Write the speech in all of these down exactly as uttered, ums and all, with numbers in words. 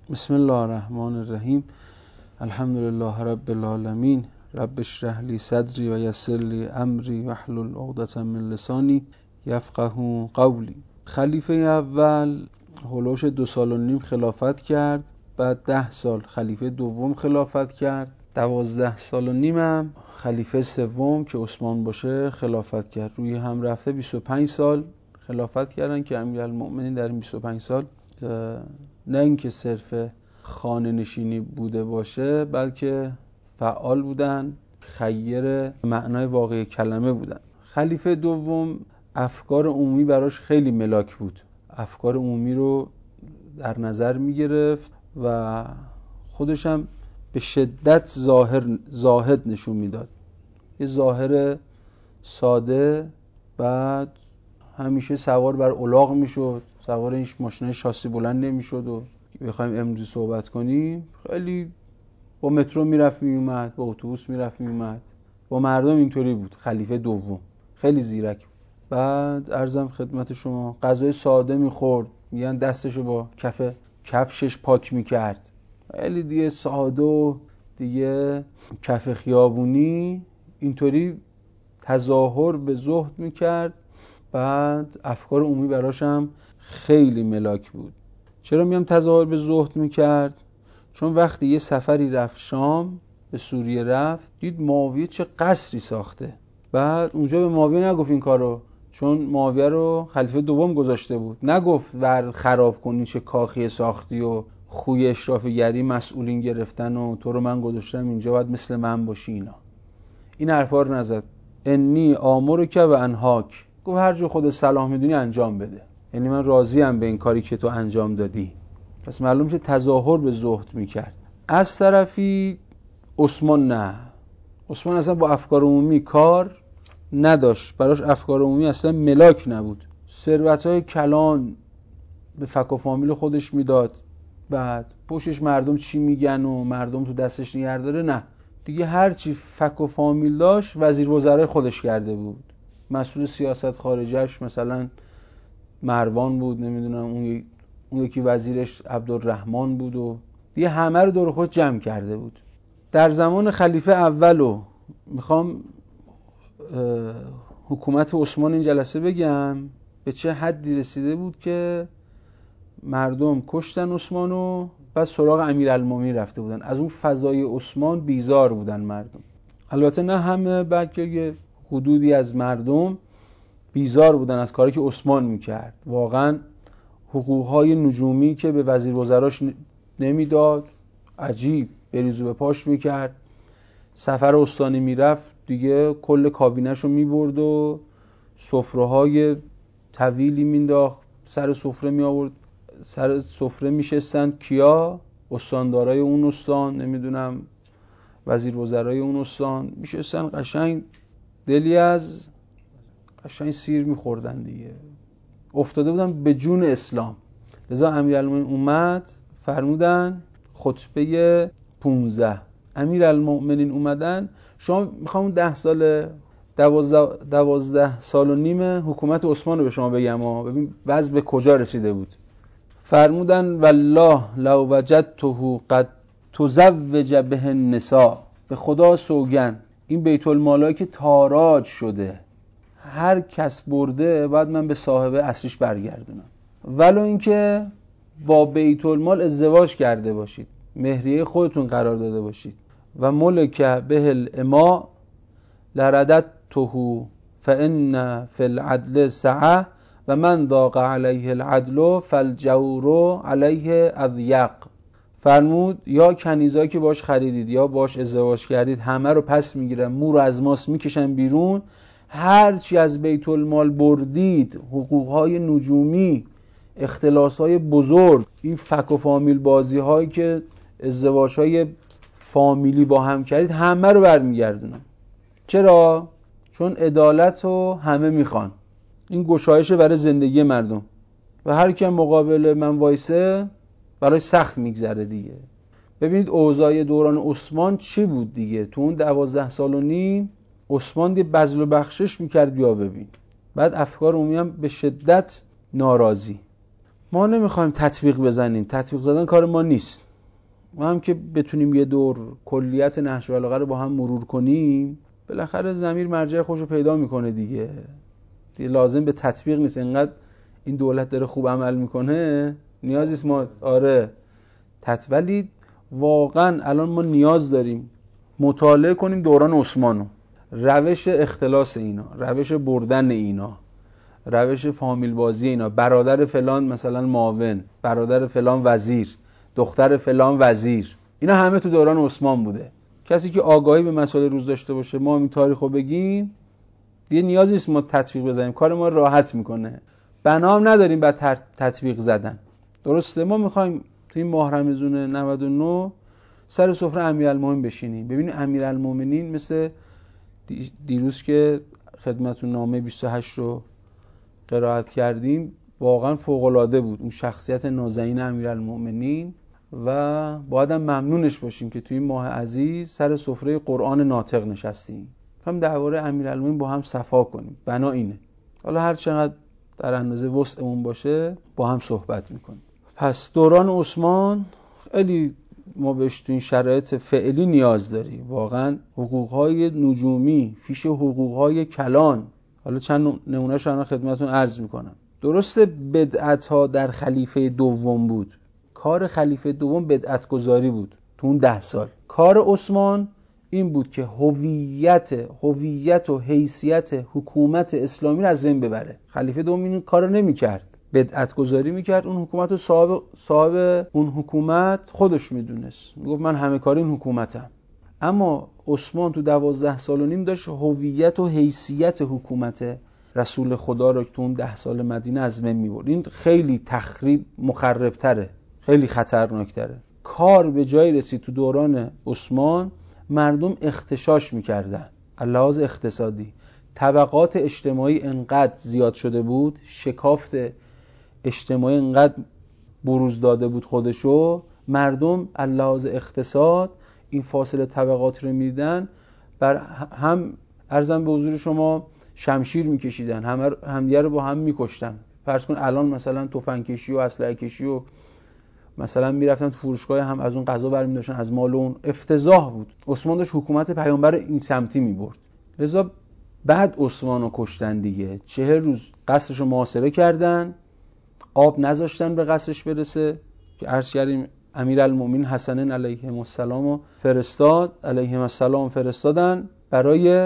بسم الله الرحمن الرحیم. الحمدلله رب العالمین. رب اشرح لی صدری و یسر لی امری واحلل عقدة من لسانی یفقهوا قولی. خلیفه اول هولوش دو سال و نیم خلافت کرد، بعد ده سال خلیفه دوم خلافت کرد، دوازده سال و نیمم خلیفه سوم که عثمان باشه خلافت کرد. روی هم رفته بیست و پنج سال خلافت کردن که امیرالمؤمنین در این بیست و پنج سال نه اینکه صرف خانه نشینی بوده باشه، بلکه فعال بودن، خیر معنای واقعی کلمه بودن. خلیفه دوم افکار عمومی براش خیلی ملاک بود، افکار عمومی رو در نظر می گرفت و خودش هم به شدت ظاهر زاهد نشون میداد. یه ظاهر ساده، بعد همیشه سوار بر الاغ میشد، سوار این ماشین شاسی بلند نمیشد و بخوایم امروزی صحبت کنیم خیلی با مترو میرفت میومد، با اتوبوس میرفت میومد، با مردم اینطوری بود. خلیفه دوم خیلی زیرک بود. بعد عرضم خدمت شما غذای ساده میخورد، میگن دستشو با کف کفشش پاک میکرد، خیلی دیگه ساده و دیگه کف خیابونی اینطوری تظاهر به زهد میکرد. بعد افکار عمومی براش هم خیلی ملاک بود. چرا میگم تظاهر به زهد میکرد؟ چون وقتی یه سفری رفت شام، به سوریه رفت، دید معاویه چه قصری ساخته. بعد اونجا به معاویه نگفت این کارو، چون معاویه رو خلیفه دوم گذاشته بود، نگفت ور خراب کنی چه کاخی ساختی و خوی اشرافگری مسئولین گرفتن و تو رو من گذاشتم اینجا باید مثل من باشی. اینا این حرفا رو نزد. انی آمرک و انهاک، گفت هر جو خودت صلاح میدونی انجام بده، یعنی من راضیم به این کاری که تو انجام دادی. پس معلوم شد تظاهر به زهد میکرد. از طرفی عثمان نه، عثمان اصلا با افکار عمومی کار نداشت، براش افکار عمومی اصلا ملاک نبود. ثروت‌های کلان به فک و فامیل خودش میداد، بعد پشتش مردم چی میگن و مردم تو دستش نگه داره، نه دیگه هر چی فک و فامیل داشت وزیر وزرای خودش کرده بود. مسئول سیاست خارجهش مثلا مروان بود، نمیدونم اون اون یکی وزیرش عبدالرحمن بود و دیگه همه رو دور خود جمع کرده بود. در زمان خلیفه اولو میخوام حکومت عثمان این جلسه بگم به چه حدی رسیده بود که مردم کشتن عثمانو، بعد سراغ امیرالمومنین رفته بودن. از اون فضای عثمان بیزار بودن مردم. البته نه همه، بلکه حدودی از مردم بیزار بودن از کاری که عثمان میکرد. واقعا حقوقهای نجومی که به وزیر وزراش نمیداد، عجیب بریزو به پاش میکرد. سفر استانی میرفت دیگه کل کابینه‌شو میبرد و سفره‌های طویلی مینداخت، سر سفره می آورد، سر سفره میشستن کیا؟ استاندارای اون استان، نمیدونم وزیر وزرای اون استان میشستن، قشنگ دلی از قشنگ سیر میخوردن دیگه، افتاده بودن به جون اسلام. لذا امیرالمومنین اومد، فرمودن خطبه پونزده امیرالمومنین اومدن. شما میخوام ده سال دوازده, دوازده سال و نیم حکومت عثمان رو به شما بگم ها، ببین وضع به کجا رسیده بود. فرمودن والله لو وجدته قد تزوج به النساء، به خدا سوگن این بیت المالایی که تاراج شده، هر کس برده بعد من به صاحب اصلیش برگردونم، ولو اینکه با بیت المال ازدواج کرده باشید، مهریه خودتون قرار داده باشید. و ملک به الاماء لرددته فان فی العدل سعه و من ضاق علیه العدل فالجور علیه اضیق. فرمود یا کنیزایی که باش خریدید یا باش ازدواج کردید همه رو پس میگیرن، مو رو از ماست میکشن بیرون، هر چی از بیت المال بردید، حقوقهای نجومی، اختلاسهای بزرگ، این فک و فامیل بازی هایی که ازدواج های فامیلی با هم کردید، همه رو برمیگردونن. چرا؟ چون عدالت رو همه میخوان، این گشایشه برای زندگی مردم و هر کی مقابل من وایسه برای سخت میگذره دیگه. ببینید اوضاع دوران عثمان چی بود دیگه. تو اون دوازده سال و نیم عثمان دی بذل و بخشش میکرد، بیا ببین. بعد افکار عمومی هم به شدت ناراضی. ما نمیخوایم تطبیق بزنیم، تطبیق زدن کار ما نیست. ما هم که بتونیم یه دور کلیت نهج البلاغه رو با هم مرور کنیم، بالاخره ضمیر مرجع خودش رو پیدا میکنه دیگه. دیگه لازم به تطبیق نیست. اینقدر این دولت داره خوب عمل میکنه نیازی نیست ما آره تطبیق. واقعا الان ما نیاز داریم مطالعه کنیم دوران عثمانو، روش اختلاس اینا، روش بردن اینا، روش فامیل بازی اینا، برادر فلان مثلا معاون، برادر فلان وزیر، دختر فلان وزیر، اینا همه تو دوران عثمان بوده. کسی که آگاهی به مسائل روز داشته باشه، ما این تاریخو بگیم، دیگه نیازی نیست ما تطبیق بزنیم، کار ما راحت میکنه. بنام نداریم بعد تطبیق زدن. درسته؟ ما میخوایم تو این ماه رمضان نود و نه سر سفره امیرالمومنین بشینیم، ببینیم امیرالمومنین مثل دیروز که خدمتتون نامه بیست و هشت رو قرائت کردیم، واقعا فوق‌العاده بود اون شخصیت نازنین امیرالمومنین و باید هم ممنونش باشیم که توی این ماه عزیز سر سفره قرآن ناطق نشستیم. هم درباره امیرالمومنین با هم صفا کنیم. بنا اینه. حالا هر چقدر در اندازه وسعمون باشه با هم صحبت میکنیم. پس دوران عثمان خیلی ما بهش تو این شرایط فعلی نیاز داریم. واقعا حقوق‌های نجومی، فیش حقوق‌های کلان، حالا چند نمونه‌اش رو خدمتتون عرض میکنم. درسته بدعت‌ها در خلیفه دوم بود. کار خلیفه دوم بدعت گذاری بود تو اون ده سال. کار عثمان این بود که هویت هویت و حیثیت حکومت اسلامی رو از بین ببره. خلیفه دوم این کارو نمی‌کرد. بدعت گذاری میکرد. اون حکومت رو صاحب, صاحب اون حکومت خودش میدونست، میگفت من همه کار این حکومتم. اما عثمان تو دوازده سال و نیم داشت هویت و حیثیت حکومت رسول خدا رو تو اون ده سال مدینه از بین میبرد. این خیلی تخریب مخربتره، خیلی خطرناکتره. کار به جایی رسید تو دوران عثمان مردم اختشاش میکردن لحاظ اقتصادی. طبقات اجتماعی انقدر زیاد شده بود، شکافت اجتماعی انقدر بروز داده بود خودشو، مردم لحاظ اقتصاد این فاصله طبقات رو میدن، بر هم عرضم به حضور شما شمشیر میکشیدن، هم همدیگه رو با هم میکشتن. فرض کن الان مثلا تفنگ کشی و اسلحه کشی و مثلا میرفتن تو فروشگاه هم از اون غذا برمی داشتن، از مال اون افتضاح بود. عثمان داشت حکومت پیامبر این سمتی میبرد. لذا بعد عثمانو کشتن دیگه. چهل روز قصرشو محاصره کردن، آب نذاشتن به قصرش برسه که عرض کردیم امیرالمومنین حسنین علیهم السلام فرستاد علیهم السلام فرستادن برای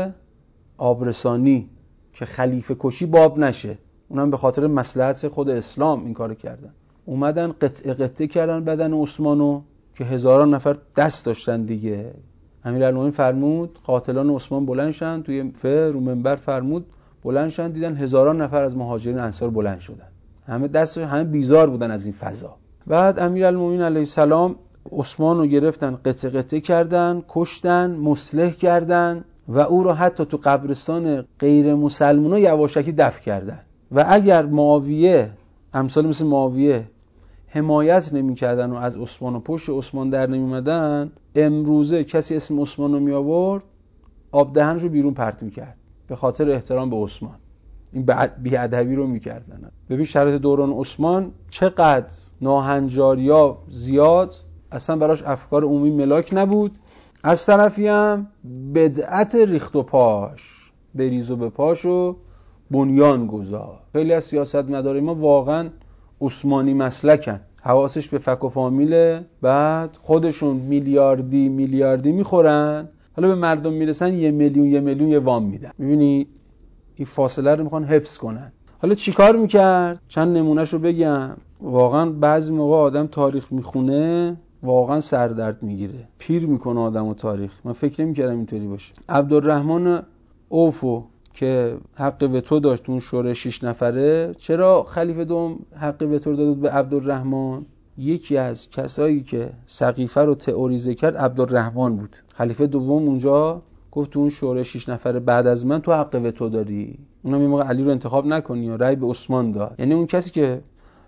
آبرسانی که خلیفه کشی باب نشه. اونم به خاطر مصلحت خود اسلام این کارو کردن. اومدن قطعه قطعه کردن بدن عثمانو که هزاران نفر دست داشتن دیگه. امیرالمومنین فرمود قاتلان عثمان بلند شدن، توی فه رو منبر فرمود بلند شدن، دیدن هزاران نفر از مهاجرین انصار بلند شدن، همه دست همه بیزار بودن از این فضا. بعد امیرالمومنین علیه السلام عثمان رو گرفتن، قطعه قطعه کردن، کشتن، مصلح کردن و او رو حتی تو قبرستان غیر مسلمونا یواشکی دفن کردن. و اگر معاویه امثال مثل معاویه حمایت نمی کردن و از عثمان و پشت عثمان در نمی اومدن، امروزه کسی اسم عثمان رو می آورد آب دهنش رو بیرون پرت می کرد به خاطر احترام به عثمان. این بی‌ادبی رو می‌کردن. ببین شرایط دوران عثمان چقدر ناهنجاریا زیاد، اصلا براش افکار عمومی ملاک نبود. از طرفی هم بدعت ریخت و پاش، بریز و به پاشو بنیان گذار. خیلی از سیاستمدارای ما واقعا عثمانی مسلکن، حواسش به فک و فامیله، بعد خودشون میلیاردی میلیاردی میخورن، حالا به مردم میرسن یه میلیون یه میلیون یه وام میدن. میبینی این فاصله رو میخوان حفظ کنن. حالا چیکار میکرد؟ چند نمونهشو بگم. واقعا بعضی موقع آدم تاریخ میخونه واقعا سردرد میگیره، پیر میکنه آدمو تاریخ. من فکر نمیکردم اینطوری باشه. عبدالرحمن اوفو که حق وتو داشت تو اون شورای شش نفره، چرا خلیفه دوم حق وتو رو داد به عبدالرحمن؟ یکی از کسایی که سقیفه رو تئوریزه کرد عبدالرحمن بود. خلیفه دوم اونجا گفت تو اون شورای شش نفره بعد از من تو حق وتو داری، اونم یه موقع علی رو انتخاب نکنی و رأی به عثمان داد. یعنی اون کسی که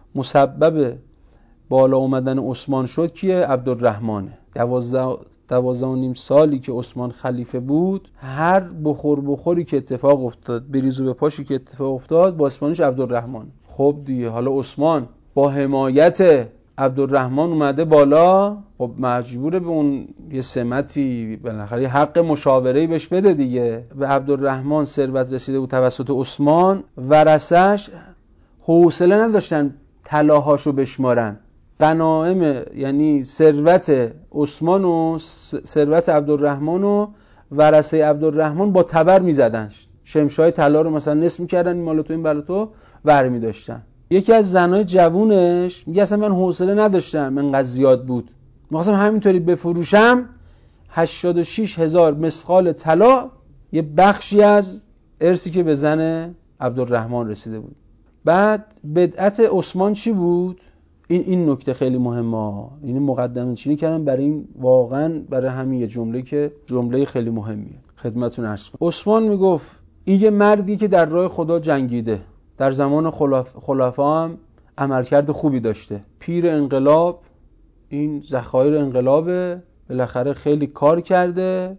مسبب بالا اومدن عثمان شد کیه؟ عبدالرحمنه. دوازده دوازده و نیم سالی که عثمان خلیفه بود، هر بخور بخوری که اتفاق افتاد، بریزو به پاشی که اتفاق افتاد، با اسمانش عبدالرحمن. خب دیگه حالا عثمان با حمایت عبدالرحمن اومده بالا، خب مجبوره به اون یه سمتی بالاخره حق مشاوره‌ای بهش بده دیگه. به عبدالرحمن ثروت رسیده بود توسط عثمان، ورثه‌اش حوصله نداشتن طلاهاشو بشمارن. غنایم یعنی ثروت عثمان و ثروت عبدالرحمن و ورثه عبدالرحمن با تبر میزدن، شمشای طلا رو مثلا نصف میکردن، این مال تو این مال تو ور می‌داشتن. یکی از زنای جوونش میگه اصلا من حوصله نداشتم، انقدر زیاد بود، می‌خواستم همینطوری بفروشم. هشتاد و شش هزار مسقال طلا، یه بخشی از ارثی که به زن عبدالرحمن رسیده بود. بعد بدعت عثمان چی بود؟ این این نکته خیلی مهمه. این مقدمه چینی کردم برای این، واقعا برای همین یه جمله که جمله خیلی مهمیه خدمتتون عرض کنم. عثمان میگفت این یه مردی که در راه خدا جنگیده، در زمان خلف... خلفا هم عملکرد خوبی داشته، پیر انقلاب، این ذخایر انقلابه، بالاخره خیلی کار کرده،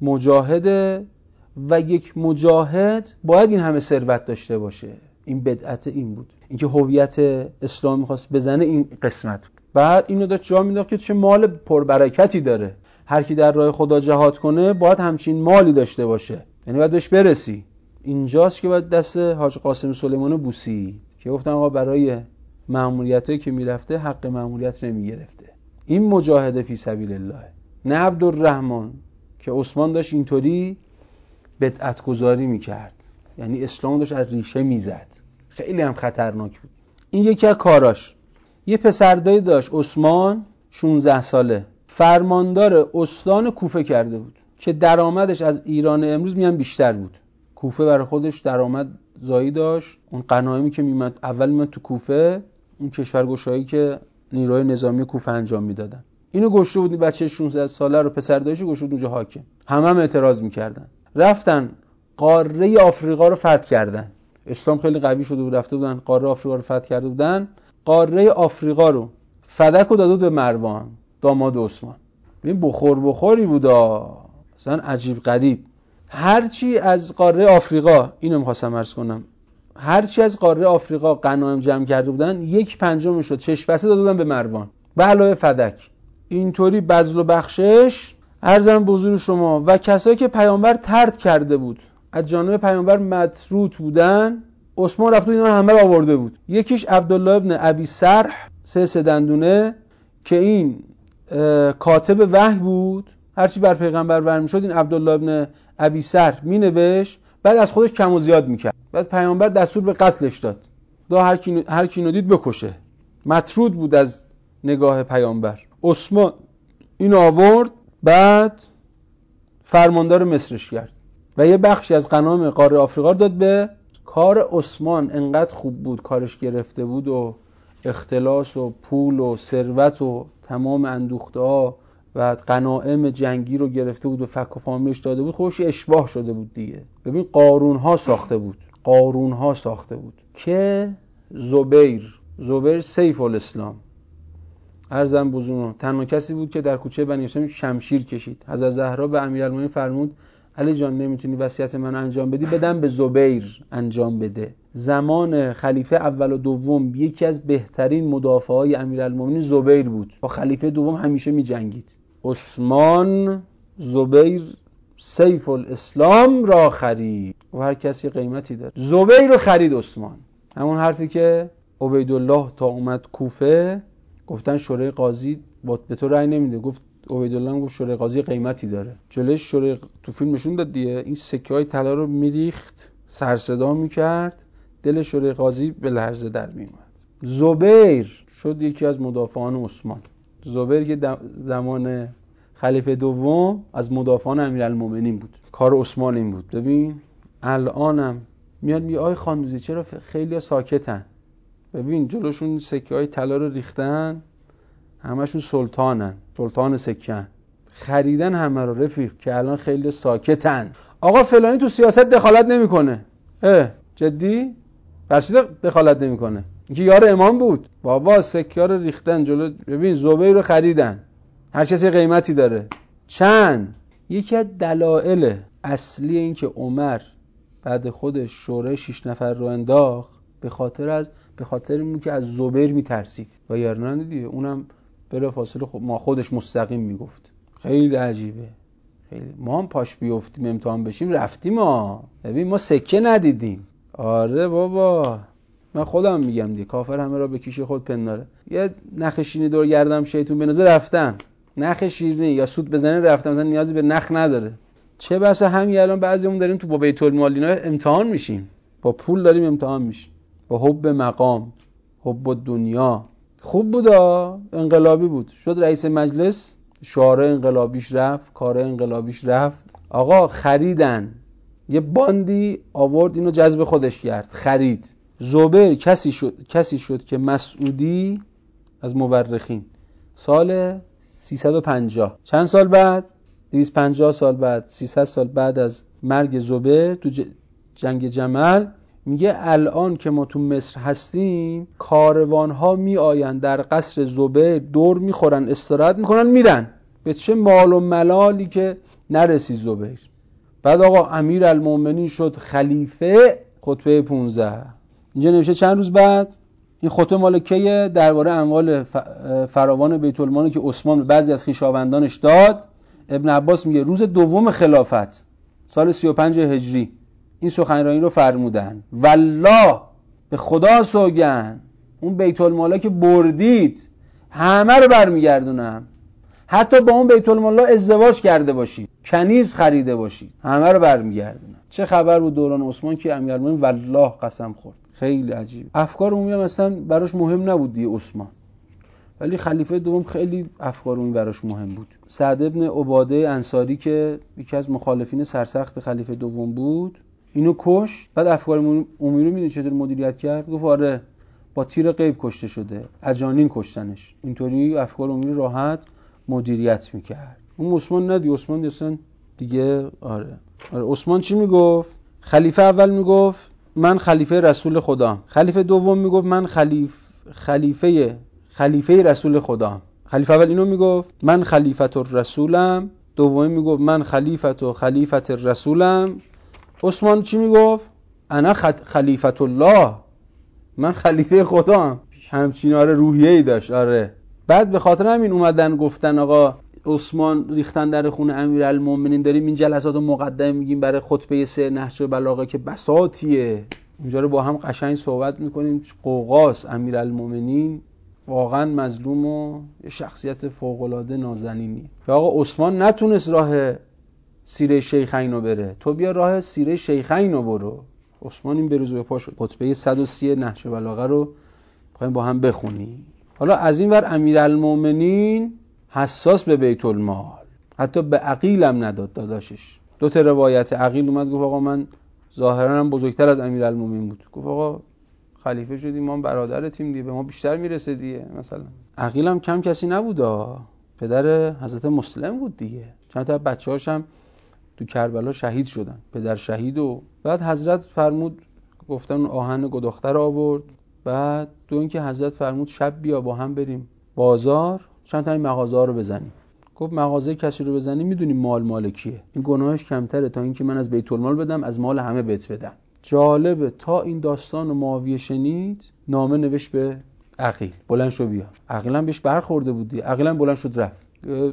مجاهده و یک مجاهد باید این همه ثروت داشته باشه. این بدعت این بود، اینکه هویت اسلام می‌خواست بزنه این قسمت. بعد اینو داشت جا مینداخت که چه مال پربرکتی داره، هر کی در راه خدا جهاد کنه باید همچین مالی داشته باشه، یعنی باید بهش برسی. اینجاست که باید دست حاج قاسم سلیمانو بوسید که گفتن آقا برای مأموریتی که میرفته حق مأموریت نمیگرفته. این مجاهده فی سبیل الله، نه عبدالرحمن که عثمان داشت اینطوری بدعت گذاری میکرد، یعنی اسلام داشت از ریشه میزد، خیلی هم خطرناک بود. این یکی از کاراش. یه پسردایی داشت عثمان، شانزده ساله، فرماندار استان کوفه کرده بود که درآمدش از ایران امروز میان بیشتر بود. کوفه برای خودش درآمد زایی داشت، اون غنایمی که میمد اول میمد تو کوفه، اون کشورگشایی که نیروی نظامی کوفه انجام میدادن. اینو گشته بود، بچه شانزده ساله رو پسردایشو گشته بود اونجا حاکم. همه هم اعتراض میکردن، رفتن قاره آفریقا رو فتح کردن. اسلام خیلی قوی شده بود، رفته بودن قاره آفریقا رو فتح کرده بودن. قاره آفریقا رو فدک رو داده به مروان داماد عثمان. ببین بخور بخوری بودا، مثلا عجیب غریب. هرچی از قاره آفریقا، اینو می‌خواستم عرض کنم، هرچی از قاره آفریقا غنایم جمع کرده بودن، یک پنجمش رو چشم بسته داده بودن به مروان به علاوه فدک. اینطوری بذل و بخشش عرضم به حضور شما. و کسایی که پیامبر طرد کرده بود، از جانب پیامبر مطرود بودن، عثمان رفت و اینا همه رو آورده بود. یکیش عبدالله ابن ابی سرح، سه سدندونه، که این کاتب وحی بود، هرچی بر پیغمبر وحی میشد این عبدالله ابن ابی سرح مینوشت، بعد از خودش کم و زیاد میکرد. بعد پیامبر دستور به قتلش داد، دا هر کی هر کی ندید بکشه. مطرود بود از نگاه پیامبر. عثمان اینو آورد، بعد فرماندار مصرش کرد و یه بخشی از غنایم قاره آفریقا داد به کار عثمان. انقدر خوب بود کارش گرفته بود و اختلاس و پول و ثروت و تمام اندوخته‌ها و غنایم جنگی رو گرفته بود و فک و فامیلش داده بود، خودش اشباح شده بود دیگه. ببین قارون ها ساخته بود، قارون ها ساخته بود که زبیر زبیر سیف الاسلام ارزم بزرگم تنها کسی بود که در کوچه بنی هاشم شمشیر کشید. حضرت زهرا به امیرالمومنین فرمود علی جان نمیتونی وصیت من انجام بدی، بدم به زبیر انجام بده. زمان خلیفه اول و دوم یکی از بهترین مدافعای امیرالمومنین زبیر بود، با خلیفه دوم همیشه میجنگید. عثمان زبیر سیف الاسلام را خرید و هر کسی قیمتی داره. زبیر رو خرید عثمان. همون حرفی که عبیدالله تا اومد کوفه گفتن شورای قاضی به تو رأی نمیده، گفت عبیدالله هم گفت شورای قاضی قیمتی داره. جلوش شورای تو فیلم نشون داد دیگه، این سکه‌های طلا رو میریخت، سر صدا میکرد، دل شورای قاضی به لرزه در میومد. زبیر شد یکی از مدافعان عثمان. زبیر که زمان خلیفه دوم از مدافعان امیرالمومنین بود. کار عثمان این بود. ببین الانم میاد میگه آی خاندوزی چرا خیلی ساکتن؟ ببین جلوشون سکه‌های طلا رو ریختن، همشون سلطانن، سلطان سکه‌ن، خریدن همه رو رفیق که الان خیلی ساکتن. آقا فلانی تو سیاست دخالت نمیکنه. اه جدی؟ برچی دخالت نمیکنه؟ اینکه یار امام بود. بابا سکه‌ها رو ریختن جلو. ببین زبیر رو خریدن، هر کسی قیمتی داره. چند یکی از دلایل اصلی این که عمر بعد خودش شورای شش نفر رو انداخت به خاطر از به خاطر این که از زبیر میترسید و یارنان دیگه اونم بلا فاصله خود ما خودش مستقیم میگفت. خیلی عجیبه. خیلی ما هم پاش بیافتیم امتحان بشیم رفتیم ها. ببین ما سکه ندیدیم. آره بابا من خودم میگم دیگه کافر همه را به کیش خود پنداره. یه نخ شیرینی دور گردم شیطون بنازه رفتم. نخ شیرینی یا سوت بزنه رفتم، مثلا نیازی به نخ نداره. چه بسا همین الان بعضیمون داریم تو با بیت المال اینا امتحان میشیم، با پول داریم امتحان میشیم، با حب مقام، حب دنیا. خوب بودا، انقلابی بود، شد رئیس مجلس، شعار انقلابیش رفت، کار انقلابیش رفت. آقا خریدن یه باندی آورد اینو جذب خودش کرد، خرید. زبیر کسی شد کسی شد که مسعودی از مورخین سال سیصد و پنجاه چند سال بعد، دویست و پنجاه سال بعد، سیصد سال بعد از مرگ زبیر تو جنگ جمل، میگه الان که ما تو مصر هستیم کاروانها می آیند در قصر زبیر دور میخورن استراحت میکنن میرن. به چه مال و ملالی که نرسید زبیر. بعد آقا امیر المومنین شد خلیفه. خطبه پونزده اینجا نوشته چند روز بعد. این خطبه مال کیه؟ درباره اموال فراوان بیت المال که عثمان به بعضی از خویشاوندانش داد. ابن عباس میگه روز دوم خلافت سال سی و پنج هجری این سخنرانی رو فرمودن. والله به خدا سوگن اون بیت المالا که بردید همه رو برمیگردونم، حتی با اون بیت المالا ازدواج کرده باشید، کنیز خریده باشید، همه رو برمیگردونم. چه خبر بود دوران عثمان که امیرالمومنین والله قسم خورد. خیلی عجیب. افکار عمومی هم اصلا براش مهم نبود دیگه عثمان، ولی خلیفه دوم خیلی افکار عمومی براش مهم بود. سعد ابن عباده انصاری که یکی از مخالفین سرسخت خلیفه دوم بود اینو کشت. بعد افکار عمومی رو میدونی چطور مدیریت کرد؟ گفت آره با تیر غیب کشته شده، اجانین کشتنش. اینطوری افکار عمومی رو راحت مدیریت میکرد. اون عثمان ندی، عثمان اصلا دیگه آره. آره عثمان چی میگفت؟ خلیفه اول میگفت من خلیفه رسول خدا، خلیفه دوم میگفت من خلیف خلیفه خلیفه رسول خدا. خلیفه اول اینو میگفت من خلیفت الرسولم، دومی میگفت من خلیفت و خلیفت الرسولم. عثمان چی میگفت؟ انا خلیفت الله، من خلیفه خدا. همچین آره روحیه‌ای داشت. آره بعد به خاطر همین اومدن گفتن آقا عثمان ریختن در خون امیرالمومنین. داریم این جلسات رو مقدمه میگیم برای خطبه سه نهج البلاغه که بساطیه، اونجا رو با هم قشنگ صحبت میکنیم. قوقاس امیرالمومنین واقعا مظلوم و یه شخصیت فوق‌العاده نازنینی. که آقا عثمان نتونست راه سیره شیخین رو بره، تو بیا راه سیره شیخین رو برو. عثمان این بروز به پا شد. خطبه صد و سی نهج البلاغه رو می‌خوایم با هم بخونیم. حالا از این ور امیرالمومنین حساس به بیت المال، حتی به عقیل هم نداد داداشش. دو تا روایت عقیل اومد گفت آقا من ظاهرا هم بزرگتر از امیرالمومنین بود، گفت آقا خلیفه شدیم ما برادرتیم دیگه، به ما بیشتر میرسه دیگه. مثلا عقیل هم کم کسی نبودا، پدر حضرت مسلم بود دیگه. چند تا بچه‌هاش هم تو کربلا شهید شدن، پدر شهید. و بعد حضرت فرمود گفتن آهن گداختر آورد. بعد دو اینکه حضرت فرمود شب بیا با هم بریم بازار چند تا این مغازه‌ها رو بزنیم. گفت مغازه کسی رو بزنی میدونی مال مال کیه، این گناهش کمتره تا اینکه من از بیت المال بدم، از مال همه بهت بدم. جالبه تا این داستان رو معاویه شنید نامه نوشت به عقیل بلند شو بیا. عقیل هم بهش برخورده بودی، عقیل هم بلند شد رفت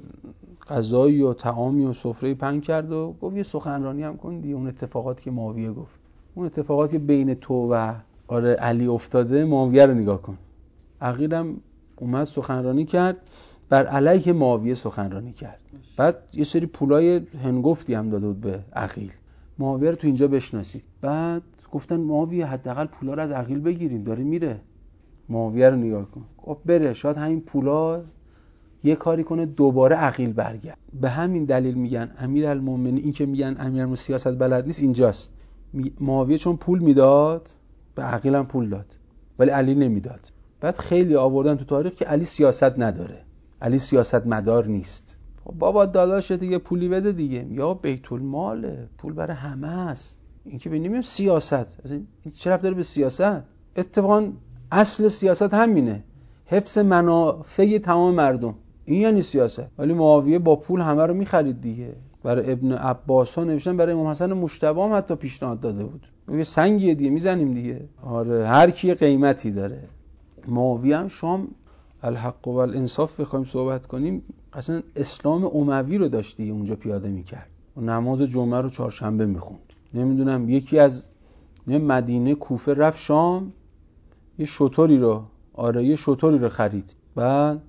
غذایی و طعامی و سفره پهن کرد و گفت یه سخنرانی هم کن دیگه. اون اتفاقاتی که معاویه گفت، اون اتفاقاتی که بین تو و آره علی افتاده، معاویه رو نگاه کن. عقیل هم اومد سخنرانی کرد، بر علیه معاویه سخنرانی کرد. بعد یه سری پولای هنگفتی هم داده بود به عقیل. معاویه رو تو اینجا بشناسید. بعد گفتن معاویه حداقل پولا رو از عقیل بگیریم، داره میره. معاویه رو نگاه کن، گفت بره، شاید همین پولا یه کاری کنه دوباره عقیل برگرد. به همین دلیل میگن امیرالمومنین، این که میگن امیرالمومنین سیاست بلد نیست اینجاست. معاویه چون پول میداد به عقیل هم پول داد ولی علی نمیداد. بعد خیلی آوردن تو تاریخ که علی سیاست نداره، علی سیاست مدار نیست. بابا داداش دیگه پولی بده دیگه. یا بیت الماله، پول برای همه است. این که ببینیم سیاست این چه ربطی داره به سیاست؟ اتفاقا اصل سیاست همینه، حفظ منافع تمام مردم. این یعنی سیاست. ولی معاویه با پول همه رو میخرید دیگه. برای ابن عباس ها نوشتن، برای امام حسن مجتبی هم حتی پیشنهاد داده بود. یه سنگیه دیگه میزنیم دیگه. آره هر کی قیمتی داره. معاویه هم شام الحق و الانصاف بخوایم صحبت کنیم اصلا اسلام اموی رو داشتی اونجا پیاده میکرد و نماز جمعه رو چهارشنبه میخوند. نمیدونم یکی از مدینه کوفه رفت شام یه شتری رو آره یه شتری رو خرید، بعد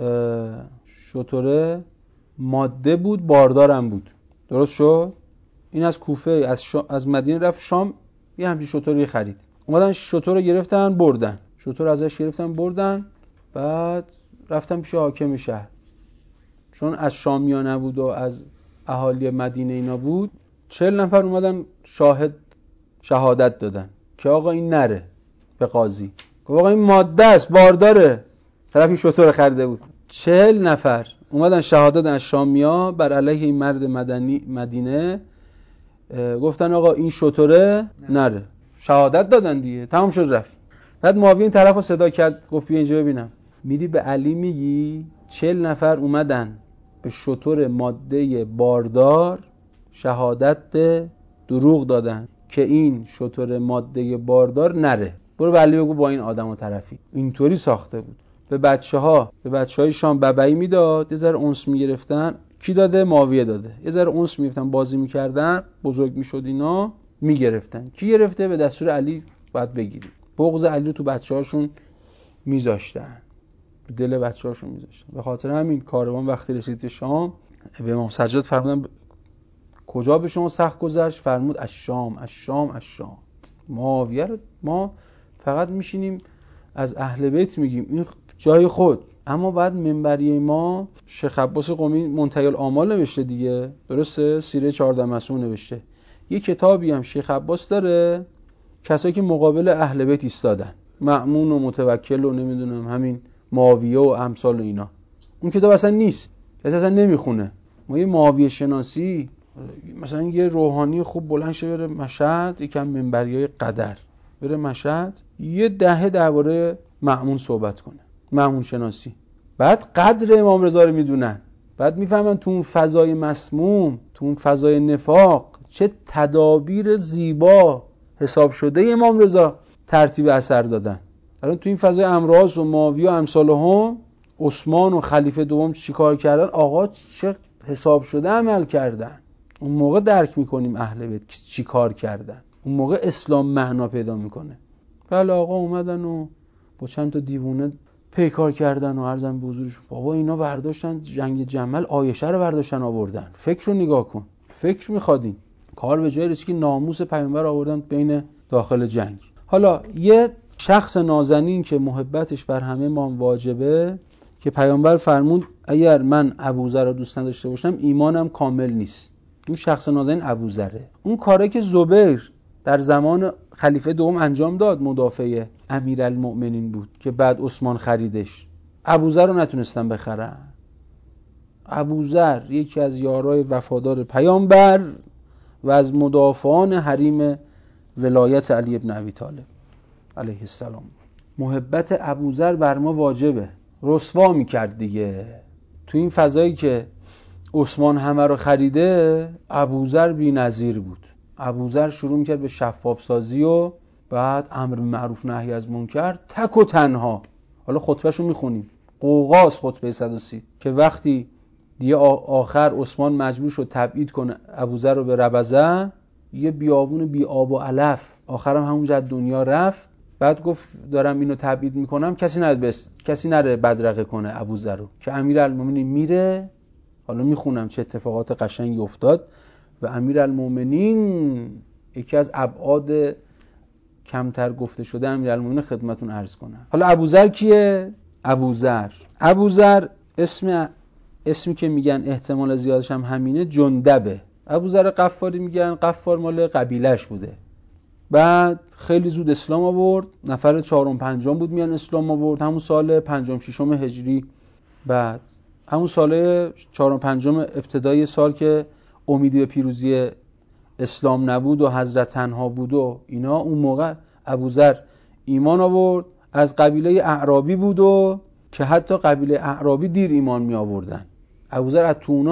شتره ماده بود باردارم بود، درست شد؟ این از کوفه از, شا... از مدینه رفت شام یه همچین شتری خرید، اومدن شتر رو گرفتن بردن، شتر ازش گرفتن بردن، بعد رفتن پیش حاکم شهر، چون از شامیا نبود و از اهالی مدینه اینا بود، چهل نفر اومدن شاهد شهادت دادن که آقا این نره به قاضی، که آقا این ماده است بارداره، طرف این شتر خریده بود. چهل نفر اومدن شهادت دادن از شامیا بر علیه این مرد مدنی مدینه، گفتن آقا این شتره نره، شهادت دادن دیگه، تمام شد رفت. بعد معاویه این طرفو صدا کرد گفت بیا اینجا ببینم، میری به علی میگی چهل نفر اومدن به شتر ماده باردار شهادت به دروغ دادن که این شتر ماده باردار نره، برو به علی بگو با این آدمو طرفی. اینطوری ساخته بود. به بچه‌ها به بچه‌های شام ببعی میداد، یه ذره انس میگرفتن. کی داده؟ معاویه داده. یه ذره انس میگرفتن، بازی میکردن، بزرگ میشد اینا میگرفتن. کی گرفته؟ به دستور علی باید بگیرید. بغض علی رو تو بچه‌هاشون میذاشتن، دل بچه‌هاشون میذاشتن. به خاطر همین کاروان وقتی رسید به شام به امام سجاد فرمودن کجا به شما سخت گذشت؟ فرمود از شام از شام از شام. معاویه رو ما فقط میشینیم از اهل بیت میگیم، این جای خود، اما بعد منبری ما شیخ عباس قمی منتهی الآمال نوشته دیگه، درسته؟ سیره چهارده مسئول نوشته. یه کتابی هم شیخ عباس داره کسایی که مقابل اهل بیت ایستادن، مأمون و متوکل و نمیدونم همین معاویه و امثال و اینا. اون کتاب اصلا نیست، اصلا نمیخونه. ما یه معاویه شناسی، مثلا یه روحانی خوب بلند شه بره مشهد، یکم منبریای قدر بره مشهد، یه دهه درباره مأمون صحبت کنه، مأمون شناسی، بعد قدر امام رضا رو میدونن، بعد میفهمن تو اون فضای مسموم، تو اون فضای نفاق چه تدابیر زیبا حساب شده امام رضا ترتیب اثر دادن. الان تو این فضای امراض و معاویه و امثالهم، عثمان و خلیفه دوم چیکار کردن؟ آقا چه حساب شده عمل کردن. اون موقع درک میکنیم اهل بیت چی کار کردن، اون موقع اسلام معنا پیدا میکنه. بله آقا اومدن و با چند تا دیوونه پیکار کردن و عرضم به حضورش بابا اینا برداشتن جنگ جمل عایشه رو برداشتن آوردن، فکر رو نگاه کن، فکر میخوادین کار به جای رسید که ناموس پیامبر آوردن بین داخل جنگ. حالا یه شخص نازنین که محبتش بر همه ما واجبه، که پیامبر فرمود اگر من ابوذر رو دوست نداشته باشم ایمانم کامل نیست، اون شخص نازنین ابوذره. اون کاری که زبیر در زمان خلیفه دوم انجام داد مدافع امیرالمؤمنین بود که بعد عثمان خریدش، ابوذر رو نتونستن بخرن. ابوذر یکی از یارای وفادار پیامبر و از مدافعان حریم ولایت علی ابن ابی طالب علیه السلام. محبت ابوذر بر ما واجبه. رسوا میکرد دیگه تو این فضایی که عثمان همه رو خریده، ابوذر بی‌نظیر بود. ابوذر شروع میکرد به شفاف سازی و بعد امر معروف نهی از منکر تک و تنها. حالا خطبهشو میخونیم، قوقاس خطبه صد و سی، که وقتی دیگه آخر عثمان مجبور شد تبعید کنه ابوذر رو به ربضه، یه بیابون بی آب و علف، آخرم همونجا از دنیا رفت. بعد گفت دارم اینو تبعید میکنم، کسی نره بس کسی نره بدرقه کنه ابوذر رو، که امیرالمومنین میره. حالا میخونم چه اتفاقات قشنگی افتاد و امیرالمومنین یکی از ابعاد کمتر گفته شده امیرالمومنین خدمتون عرض کنم. حالا ابوذر کیه؟ ابوذر ابوذر اسم اسمی که میگن احتمال زیادش هم همینه، جندبه. ابوذر قفاری میگن، قفار مال قبیلهش بوده. بعد خیلی زود اسلام آورد، نفر چهارم پنجم بود میان اسلام آورد، همون سال پنجم ششم هجری. بعد همون سال چهارم پنجم ابتدای سال که امیدی به پیروزی اسلام نبود و حضرت تنها بود و اینا، اون موقع ابوذر ایمان آورد. از قبیله اعرابی بود و که حتی قبیله اعرابی دیر ایمان می آوردن. ابوذر از تونا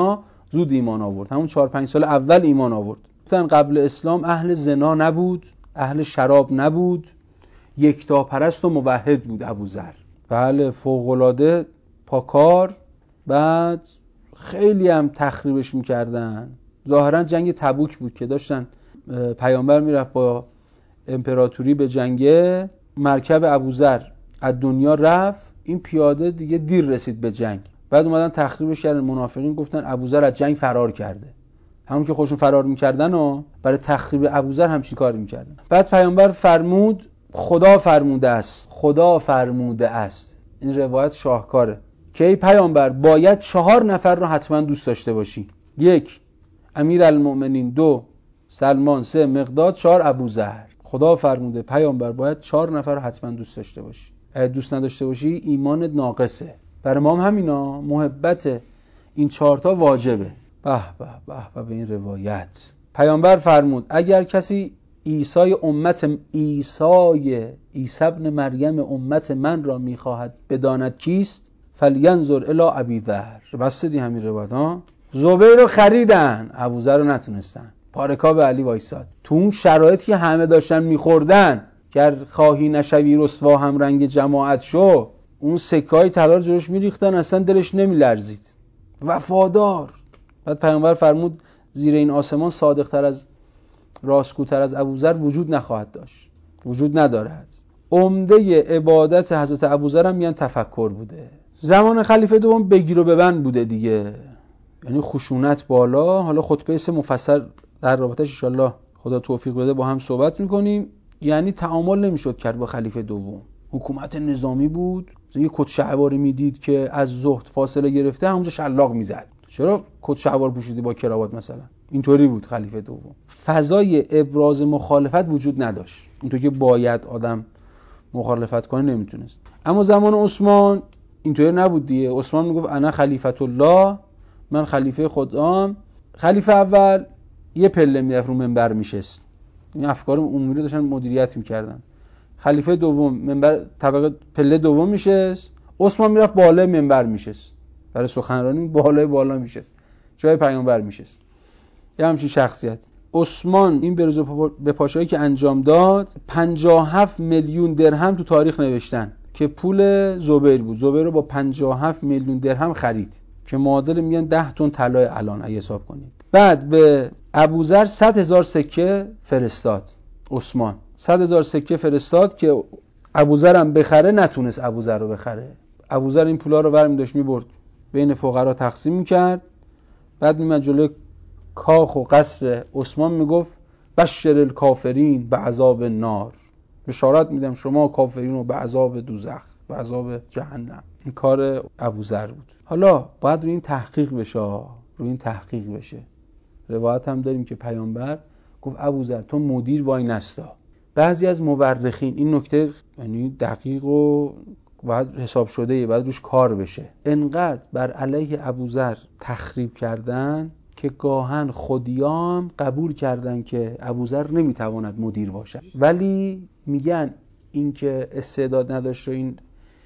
زود ایمان آورد، همون چهار پنج سال اول ایمان آورد. گفتن قبل اسلام اهل زنا نبود، اهل شراب نبود، یکتا پرست و موحد بود ابوذر. بله فوق‌العاده پاکار. بعد خیلی هم تخریبش میکردن. ظاهرا جنگ تبوک بود که داشتن پیامبر میرفت با امپراتوری به جنگه، مرکب ابوذر از دنیا رفت، این پیاده دیگه دیر رسید به جنگ. بعد اومدن تخریبش کردن. منافقین گفتن ابوذر از جنگ فرار کرده، همون که خودشون فرار میکردن و برای تخریب ابوذر همچین کاری میکردن. بعد پیامبر فرمود خدا فرموده است، خدا فرموده است. این روایت شاهکاره که ای پیامبر باید چهار نفر رو حتما دوست داشته باشی. یک امیرالمؤمنین، دو سلمان، سه مقداد، چهار ابوذر. خدا فرموده پیامبر باید چهار نفر رو حتما دوست داشته باشی. اگه دوست نداشته باشی ایمانت ناقصه. برای ما هم همینا، محبت این چهار تا واجبه. به به به به به این روایت. پیامبر فرمود اگر کسی عیسی امت عیسی عیسی ابن مریم امت من را میخواهد بداند کیست، فلینظر الی ابی ذر. بس دی همین روایت ها. زبیر رو خریدن، ابوذر رو نتونستن. پارکاب علی وایساد. تو اون شرایطی که همه داشتن میخوردن، گر خواهی نشوی رسوا هم رنگ جماعت شو، اون سکای طلا رو جلوش میریختن، اصلا دلش نمیلرزید. وفادار. بعد پیامبر فرمود زیر این آسمان صادق‌تر از راستگوتر از ابوذر وجود نخواهد داشت، وجود ندارد. عمده عبادت حضرت ابوذر هم میان تفکر بوده. زمان خلیفه دوم بگیر و ببند بوده دیگه، یعنی خشونت بالا. حالا خطبه سه مفصل در رابطش ان شاءالله خدا توفیق بده با هم صحبت میکنیم. یعنی تعامل نمیشد کرد با خلیفه دوم. حکومت نظامی بود، یه کت شلواری میدید که از زهد فاصله گرفته همونجا شلاق میزد. چرا کت شلوار پوشیدی با کراوات مثلا؟ اینطوری بود خلیفه دوم. فضای ابراز مخالفت وجود نداشت، اینطوری که باید آدم مخالفت کنه نمیتونست. اما زمان عثمان اینطوری نبود دیگه. عثمان میگفت انا خلیفت الله، من خلیفه خدام. خلیفه اول یه پله میرفت رو منبر میشست، این افکار عمومی داشتن مدیریت میکردن. خلیفه دوم منبر طبقه پله دوم میشست، عثمان میرفت بالای منبر میشست، برای سخنرانی بالای بالا میشست، جای پیامبر میشست. یه همچین شخصیت. عثمان این بروز به پاشایی که انجام داد، پنجاه و هفت میلیون درهم تو تاریخ نوشتن که پول زبیر بود. زبیر رو با پنجاه و هفت میلیون درهم خرید که معادل میگن ده تن طلای الان اگه حساب کنید. بعد به ابوذر صد هزار سکه فرستاد. عثمان صد هزار سکه فرستاد که ابوذر هم بخره، نتونست ابوذر رو بخره. ابوذر این پولا رو برمی داشت میبرد بین فقرا تقسیم میکرد. بعد میمد جلوی کاخ و قصر عثمان میگفت بشر الکافرین به عذاب نار، بشارت میدم شما کافرین رو به عذاب دوزخ، به عذاب جهنم. این کار ابوذر بود. حالا باید روی این تحقیق بشه، روی این تحقیق بشه. روایت هم داریم که پیامبر گفت ابوذر تو مدیر وای نستا. بعضی از مورخین این نکته یعنی دقیق و باید حساب شده، باید روش کار بشه، انقدر بر علیه ابوذر تخریب کردن که گاهن خودیام قبول کردن که ابوذر نمیتواند مدیر باشد، ولی میگن این که استعداد نداشت و این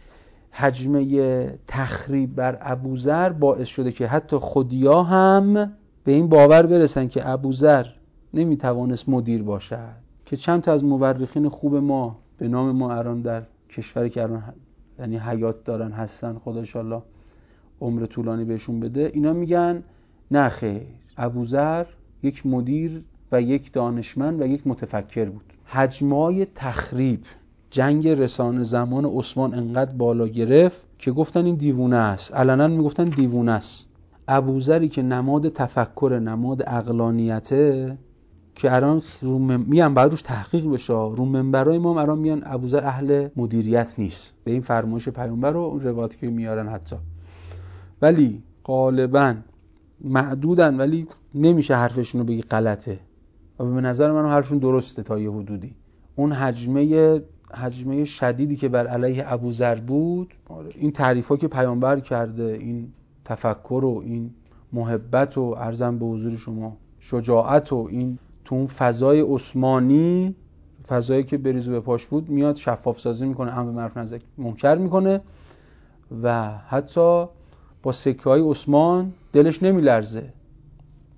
حجمه تخریب بر ابوذر باعث شده که حتی خودیا هم به این باور برسن که ابوذر نمیتوانست مدیر باشد. که چند تا از مورخین خوب ما به نام ما الان در کشوری که الان یعنی حیات دارن هستن، خدا ان شاءالله عمر طولانی بهشون بده، اینا میگن نه خیر، ابوذر یک مدیر و یک دانشمند و یک متفکر بود. حجمای تخریب جنگ رسانه زمان عثمان انقدر بالا گرفت که گفتن این دیوونه است، علنا میگفتن دیوونه است. ابوذری که نماد تفکر، نماد عقلانیته، که الان رو میان بعد روش تحقیق بشه، رو منبرای ما الان میان ابوذر اهل مدیریت نیست به این فرمایش پیامبر و اون روایتی که میارن حتی، ولی غالبا معدودن، ولی نمیشه حرفشون رو بگی غلطه و به نظر من حرفشون درسته تا یه حدودی. اون حجمه حجمه شدیدی که بر علیه ابوذر بود، این تعریفا که پیامبر کرده، این تفکر و این محبت و عرضم به حضور شما شجاعت و این تو اون فضای عثمانی، فضایی که بریز و به پاش بود، میاد شفاف سازی میکنه، امر معروف نهی منکر میکنه و حتی با سکه‌های عثمان دلش نمیلرزه.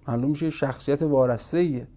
معلوم میشه شخصیت وارسته‌ایه.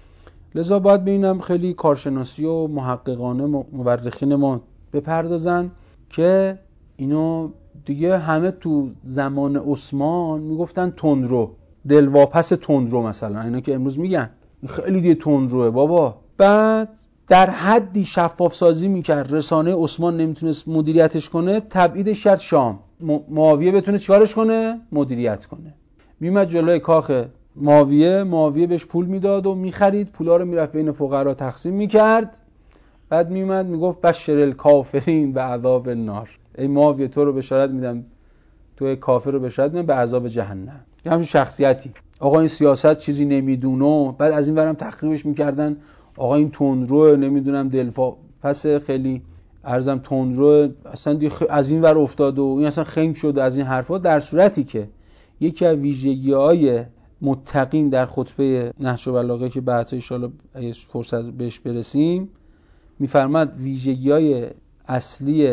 لذا باید ببینم خیلی کارشناسی و محققانه مورخین ما بپردازن که اینو دیگه همه تو زمان عثمان میگفتن تندرو، دلواپس تندرو مثلا، اینا که امروز میگن خیلی دیگه تندروه بابا. بعد در حدی شفاف سازی میکرد رسانه عثمان نمیتونست مدیریتش کنه، تبعیدش کرد شام، معاویه بتونه چیکارش کنه؟ مدیریت کنه. میمد جلوی کاخ معاویه، معاویه بهش پول میداد و میخرید، پولا رو میرفت بین فقرا تقسیم میکرد. بعد میومد میگفت بشر الکافرین به عذاب النار، ای معاویه تو رو بشارت میدم، تو کافر رو بشارت میدم به عذاب جهنم. یه همچین شخصیتی. آقا این سیاست چیزی نمیدونه. بعد از این ورم تخریبش میکردن، آقا این تندرو نمیدونم دلفا پس خیلی ارزم تندرو اصلا از این ور افتاد و این اصلا خنگ شد از این حرفا، در صورتی که یکی از ویژگی‌های متقین در خطبه نهج البلاغه که بعدا ان شاءالله اگه فرصت بهش برسیم میفرماد ویژگی‌های اصلی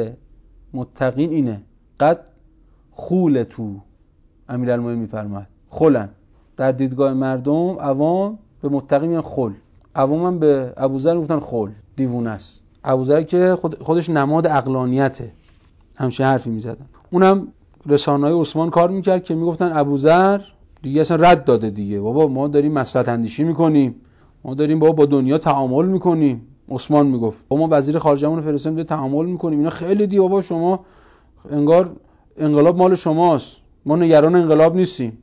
متقین اینه، قد خول تو. امیرالمومنین میفرماد خلن، در دیدگاه مردم عوام به متقی میگن خل، عوام هم به ابوذر میگفتن خل، دیوونه است. ابوذر که خود خودش نماد عقلانیته، همچین حرفی میزدن. اونم رسانه‌های عثمان کار میکرد که میگفتن ابوذر دیگه اصلا رد داده دیگه، بابا ما داریم مصلحت اندیشی میکنیم، ما داریم بابا با دنیا تعامل میکنیم. عثمان میگفت بابا ما وزیر خارجه‌مون رو فرستادیم تعامل میکنیم، اینا خیلی دیگه بابا شما انگار انقلاب مال شماست، ما نگران انقلاب نیستیم،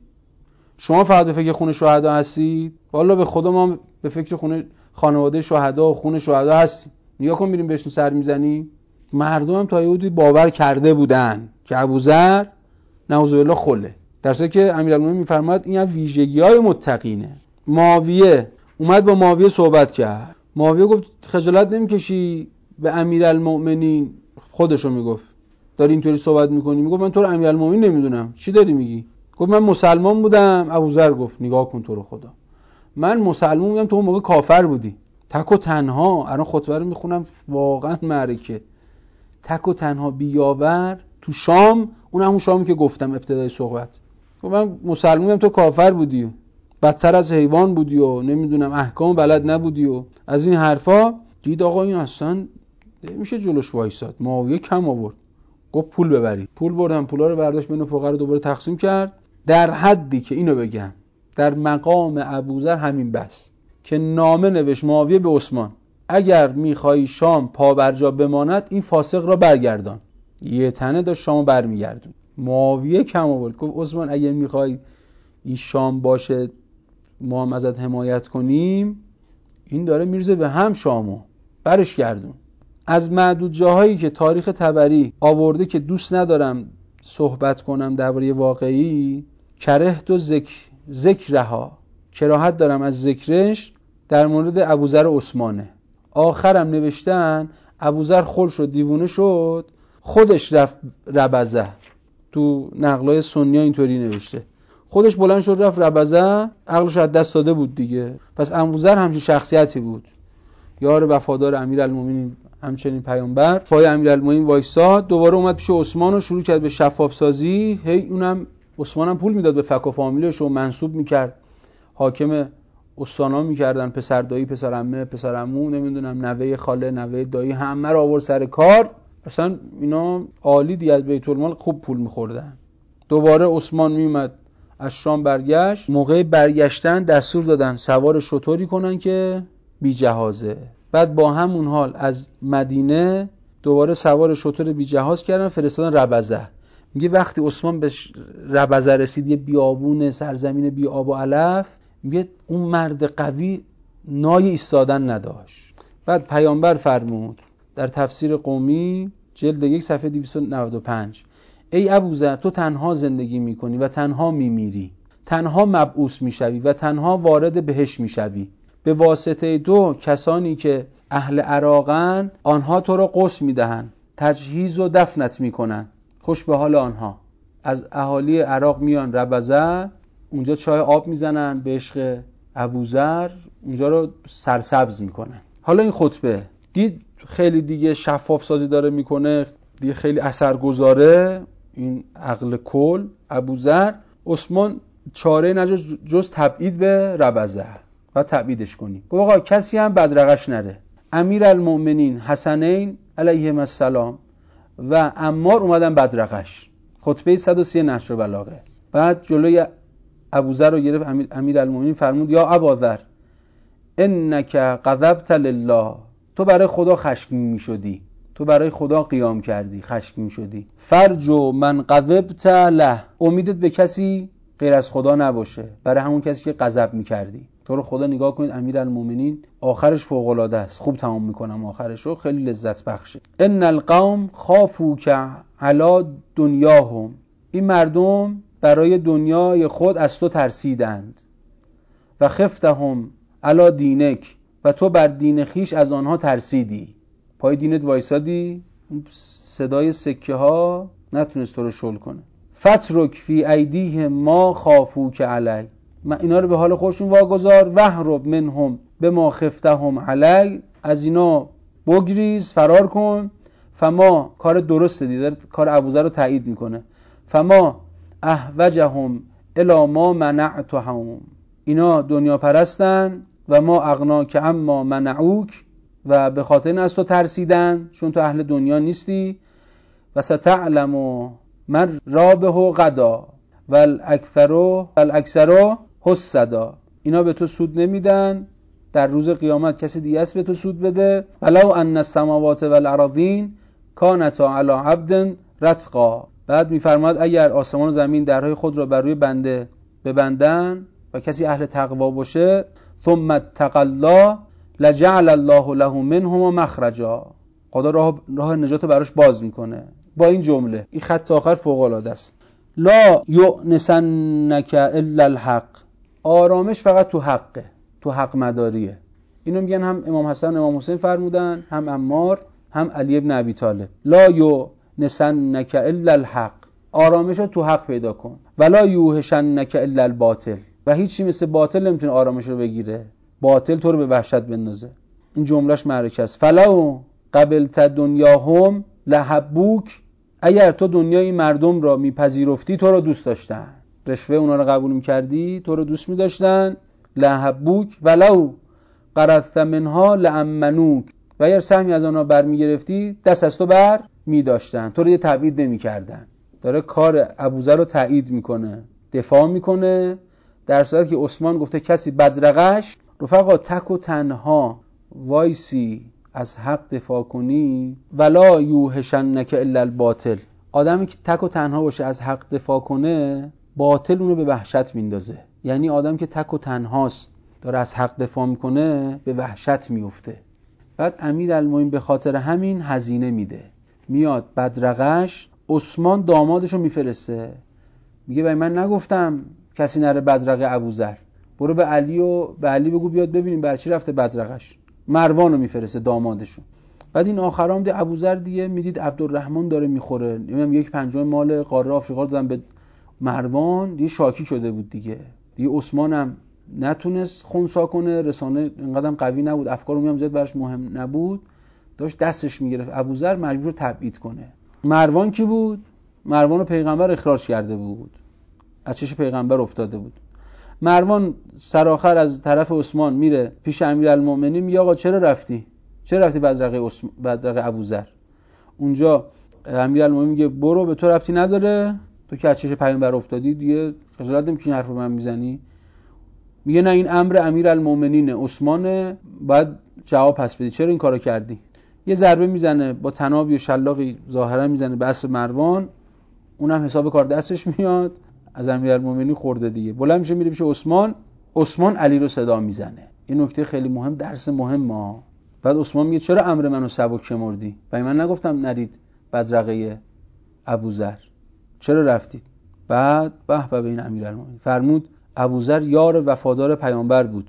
شما فقط به فکر خون شهدا هستید. والا به خدا ما به فکر خون خانواده شهدا و خون شهدا هستیم. نگاه کن میریم بهشون سر میزنیم. مردم هم تا یه حدی باور کرده بودن که ابوذر نعوذ بالله خله، در صورتی که امیرالمومنین میفرماد این هم ویژگی‌های متقینه. معاویه اومد با معاویه صحبت کرد، معاویه گفت خجالت نمیکشی به امیرالمومنین، خودشو میگفت داری اینطوری صحبت میکنی؟ میگفت من تو رو امیرالمومنین نمیدونم، چی داری میگی؟ گفت من مسلمان بودم. ابوذر گفت نگاه کن تو رو خدا، من مسلمان بودم تو اون موقع کافر بودی، تک و تنها. الان خطبه رو میخونم واقعا معرکه، تک و تنها بیاور تو شام، اون همون شامی که گفتم ابتدای صحبت. گفت من مسلمان بودم تو کافر بودی، بدتر از حیوان بودی و نمیدونم احکام بلد نبودی و از این حرفا. دید آقا این اصلا میشه جلوش وایساد. معاویه کم آورد، گفت پول ببرید. پول بردن، پولا رو برداشت بین فقرا دوباره تقسیم کرد. در حدی که اینو بگم در مقام ابوذر همین بس که نامه نوشت معاویه به عثمان اگر میخوای شام پا بر جا بماند این فاسق را برگردان. یه تنه داشت شامو برمیگردون. معاویه کم آورد، گفت عثمان اگر میخوای این شام باشه ما هم ازت حمایت کنیم، این داره میرزه به هم، شامو برش گردون. از معدود جاهایی که تاریخ طبری آورده که دوست ندارم صحبت کنم درباره واقعی، کرهت و ذکر ذکرها، کراهت دارم از ذکرش، در مورد ابوذر و عثمانه. آخرم نوشتن ابوذر خل شد، دیوونه شد، خودش رفت ربزه. تو نقلای سنی ها اینطوری نوشته، خودش بلند شد رفت ربزه، عقلش از دست داده بود دیگه. پس ابوذر همچین شخصیتی بود، یار وفادار امیرالمومنین، همچنین پیامبر. پای امیرالمومنین وایساد، دوباره اومد پیش عثمان و شروع کرد به شفاف سازی. هی اونم عثمان هم پول میداد به فک و فامیلش و منصوب میکرد، حاکم استانا میکردن، پسر دایی، پسر عمه، پسر عمو، نمیدونم نوه خاله، نوه دایی، همه رو آورد سر کار. اصلا اینا عالی دی، از بیت المال خوب پول میخوردن. دوباره عثمان میومد از شام برگشت، موقع برگشتن دستور دادن سوار شتری کنن که بی جهازه. بعد با همون حال از مدینه دوباره سوار شتر بی جهاز کردن، فرستادن ربزه. میگه وقتی عثمان به ربزه رسید، یه بیابون سرزمین بی آب و علف، میگه اون مرد قوی نای ایستادن نداشت. بعد پیامبر فرمود در تفسیر قومی جلد یک صفحه دویست و نود و پنج، ای ابوذر تو تنها زندگی میکنی و تنها میمیری، تنها مبعوث میشوی و تنها وارد بهشت میشوی. به واسطه تو کسانی که اهل عراقن آنها تو را غسل میدهن، تجهیز و دفنت میکنن. خوش به حال آنها. از اهالی عراق میان ربزه، اونجا چای آب میزنن به عشق ابوذر، اونجا رو سرسبز میکنن. حالا این خطبه دید خیلی دیگه شفاف سازی داره میکنه، دیگه خیلی اثرگذاره این عقل کل ابوذر. عثمان چاره نجز جز تبعید به ربزه و تبعیدش کنی. گفت آقا کسی هم بدرقش نره. امیرالمؤمنین حسنین علیهم السلام و عمار اومدن بدرقش. خطبه صد و سی نشر و بلاغه. بعد جلوی ابوذر رو گرفت امیرالمؤمنین فرمود یا اباذر انک غضبت لله، تو برای خدا خشمگین می‌شدی، تو برای خدا قیام کردی، خشمگین شدی. فرجو من غضبت له، امیدت به کسی غیر از خدا نباشه، برای همون کسی که غضب می‌کردی. تو رو خدا نگاه کنید امیرالمؤمنین آخرش فوق‌العاده است، خوب تمام می‌کنم آخرشو، خیلی لذت بخشه. ان القوم خافوک علی دنیاهم، این مردم برای دنیای خود از تو ترسیدند. و خفتهم علی دینک، و تو بر دین خیش از آنها ترسیدی، پای دینت وایسادی، صدای سکه ها نتونست تو رو شل کنه. فترک فی ایدیهم ما خافوک علی، من اینا رو به حال خودشون واگذار. وهرب منهم بما خفتهم علی، از اینا بگریز، فرار کن. فما، کار درسته دیدار، کار ابوذر رو تایید میکنه. فما احوجهم الی ما منعتهم، اینا دنیا پرستن و ما اغناک اما منعوک، و به خاطر این از تو ترسیدن چون تو اهل دنیا نیستی. و ستعلم من رابه غدا والاکثر والاکثر حسدا، اینا به تو سود نمیدن، در روز قیامت کسی دیگه است به تو سود بده. ولو ان السماوات والارضین کانتا علی عبد رتقا، بعد میفرماد اگر آسمان و زمین درهای خود را بر روی بنده ببندن و کسی اهل تقوا باشه، ثم اتقى الله لجعل الله له منهما مخرجا، خدا راه راه نجات براش باز میکنه. با این جمله این خط آخر فوق العاده است. لا یؤنسنک الا الحق، آرامش فقط تو حقه، تو حق مداریه. اینو میگن هم امام حسن و امام حسین فرمودن، هم عمار، هم علی ابن ابی طالب. لا یؤنسنک الا الحق، آرامش رو تو حق پیدا کن. ولا یوهشنک الا الباطل، و هیچی مثل باطل نمیتونه آرامش رو بگیره، باطل تو رو به وحشت بندازه. این جملهش معرکه است. فلو قبلت دنیاهم لحبوک، اگر تو دنیای مردم را میپذیرفتی تو رو دوست داشتن، رشوه اونا رو قبول میکردی تو رو دوست میداشتن. لحبوک ولو قرضت منها لامنوک، و اگر سهمی از آنها برمیگرفتی دست از تو بر میداشتن، تو رو یه تبعید نمیکردن. داره کار ابوذر رو تایید میکنه، دفاع میکنه، در صورتی که عثمان گفته کسی بدرقش. رفقا تک و تنها وایسی از حق دفاع کنی، ولا یوهشنک الا الباطل، آدمی که تک و تنها باشه از حق دفاع کنه، باطل اونو به وحشت میندازه. یعنی آدم که تک و تنهاست داره از حق دفاع میکنه به وحشت میفته. بعد امیرالمومنین به خاطر همین هزینه میده، میاد بدرقش. عثمان دامادشو میفرسته، میگه بای من نگفتم کسی نره بدرقه ابوذر، برو به علی و به علی بگو بیاد ببینیم برای چی رفته بدرقش. مروانو میفرسته دامادشو. بعد این آخرام ده ابوذر دیگه میدید عبدالرحمن داره میخوره، نمیدونم یک پنجم مال قاره آفریقا دادن به مروان، دیگه شاکی شده بود دیگه. دیگه عثمان هم نتونست خنثی کنه، رسانه اینقدرم قوی نبود، افکار عمومی هم زیاد براش مهم نبود، داشت دستش میگرفت. ابوذر مجبور تبعید کنه. مروان کی بود؟ مروان رو پیغمبر اخراج کرده بود، از چش پیغمبر افتاده بود. مروان سرآخر از طرف عثمان میره پیش امیرالمؤمنین، میگه آقا چرا رفتی؟ چرا رفتی بدرقه عثم... بدرقه ابوذر؟ اونجا امیرالمؤمنین میگه برو، به تو ربطی نداره، تو که از چش پیغمبر افتادی دیگه خجالت نمیکشی حرف من میزنی؟ میگه نه این امر امیرالمؤمنین عثمانه، بعد جواب پس بدی، چرا این کارو کردی؟ یه ضربه میزنه با طنابی و شلاقی ظاهرا میزنه به اسب مروان، اونم حساب کار دستش میاد، از امیرالمومنین خورده دیگه. بلند میشه میره پیش عثمان، عثمان علی رو صدا میزنه. این نکته خیلی مهم، درس مهم ها. بعد عثمان میگه چرا امر منو سبک شمردی؟ و من نگفتم نرید بدرقه ابوذر، چرا رفتید؟ بعد به به این امیرالمومنین فرمود ابوذر یار وفادار پیامبر بود